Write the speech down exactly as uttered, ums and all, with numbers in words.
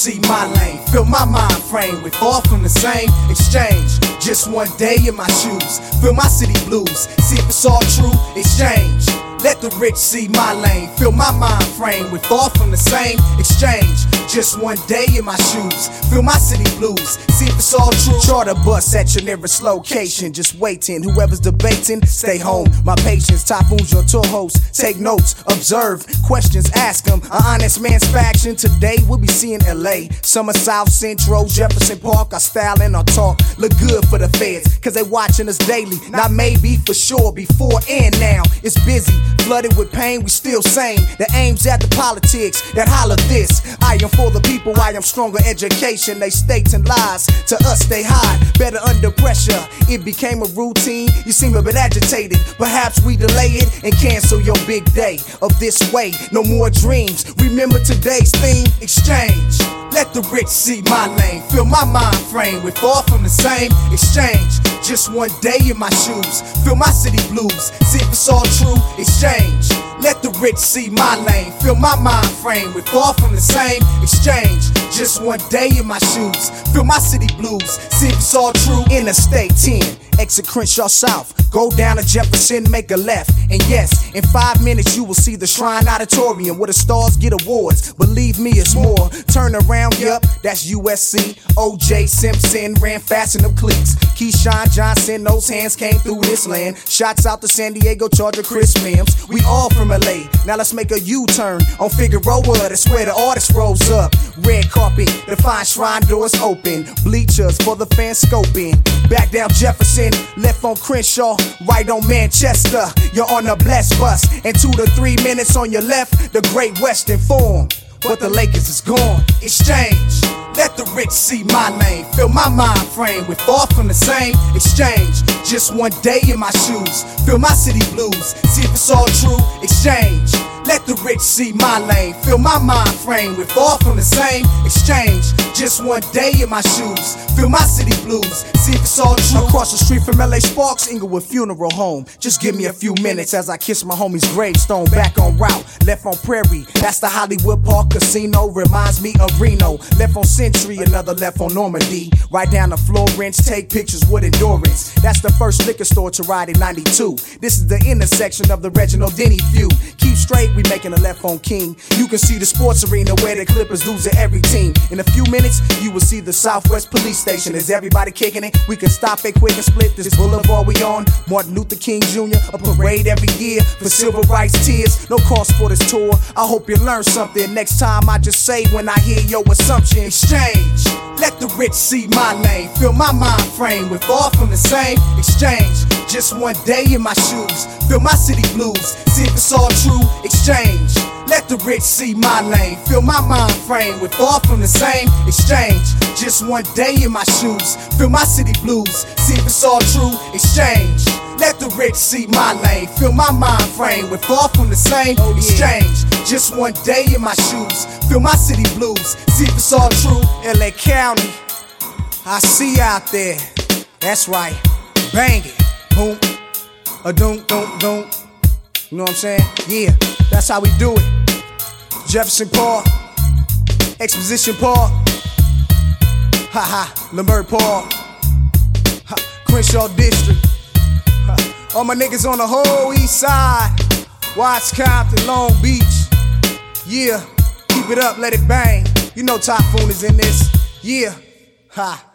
see my lane. Fill my mind frame with all from the same exchange. Just one day in my shoes. Feel my city blues. See if it's all true. Exchange. Let the rich see my lane. Fill my mind frame with all from the same exchange. Just one day in my shoes. Feel my city blues. See if it's all true. Charter bus at your nearest location. Just waiting. Whoever's debating, stay home. My patience, typhoons, your tour host. Take notes, observe, questions, ask them. An honest man's faction. Today we'll be seeing L A. Summer South Central, Jefferson Park. Our style and our talk look good for the feds, cause they watching us daily. Not maybe, for sure, before and now. It's busy. Flooded with pain, we still sane. The aim's at the politics that holler this. I am for the people, I am stronger education. They states and lies, to us they hide. Better under pressure, it became a routine. You seem a bit agitated, perhaps we delay it and cancel your big day. Of this way, no more dreams. Remember today's theme, exchange. Let the rich see my lane. Fill my mind frame with all from the same exchange. Just one day in my shoes. Feel my city blues. See if it's all true. Exchange. Let the rich see my lane. Fill my mind frame with all from the same exchange. Just one day in my shoes. Feel my city blues. See if it's all true. Interstate ten. Exit Crenshaw South. Go down to Jefferson, make a left. And yes, in five minutes you will see the Shrine Auditorium where the stars get awards. Believe me, it's more. Turn around, yup, that's U S C. O J Simpson ran fast in them cleats. Keyshawn Johnson, those hands came through this land. Shots out to San Diego Charger Chris Mims. We all from L A. Now let's make a U-turn on Figueroa. That's where the artist rolls up. Red carpet, the fine shrine doors open. Bleachers for the fans scoping. Back down Jefferson, left on Crenshaw, right on Manchester. You're on the blessed bus, and two to three minutes on your left, the Great Western form. But the Lakers is gone. Exchange. Let the rich see my lane. Fill my mind frame with all from the same exchange. Just one day in my shoes. Feel my city blues. See if it's all true. Exchange. Let the rich see my lane. Fill my mind frame with all from the same exchange. Just one day in my shoes. Feel my city blues. See if it's all true. Across the street from L A Sparks, Inglewood Funeral Home. Just give me a few minutes as I kiss my homie's gravestone. Back on route, left on Prairie. That's the Hollywood Park Casino. Reminds me of Reno. Left on Century, another left on Normandy. Right down to Florence, take pictures with endurance. That's the first liquor store to ride in ninety-two. This is the intersection of the Reginald Denny feud. Keep straight, we making a left on King. You can see the sports arena where the Clippers lose to every team. In a few minutes, you will see the Southwest Police Station. Is everybody kicking it? We can stop it quick and split this boulevard we on. Martin Luther King Junior, a parade every year for civil rights tears. No cost for this tour. I hope you learn something next time I just say when I hear your assumption. Exchange. Let the rich see my lane. Fill my mind frame with all from the same exchange. Just one day in my shoes. Feel my city blues. See if it's all true. Exchange. Let the rich see my lane. Fill my mind frame with all from the same exchange. Just one day in my shoes. Feel my city blues. See if it's all true. Exchange. Let the rich see my lane. Fill my mind frame with all from the same exchange. Just one day in my shoes. Feel my city blues. See if it's all true. L A County, I see you out there. That's right. Bang it. Boom. A doom, doom, doom. You know what I'm saying? Yeah, that's how we do it. Jefferson Park, Exposition Park, ha ha, Lamert Park, ha, Crenshaw District, ha, all my niggas on the whole east side, Watts Compton, Long Beach, yeah, keep it up, let it bang. You know Typhoon is in this, yeah, ha.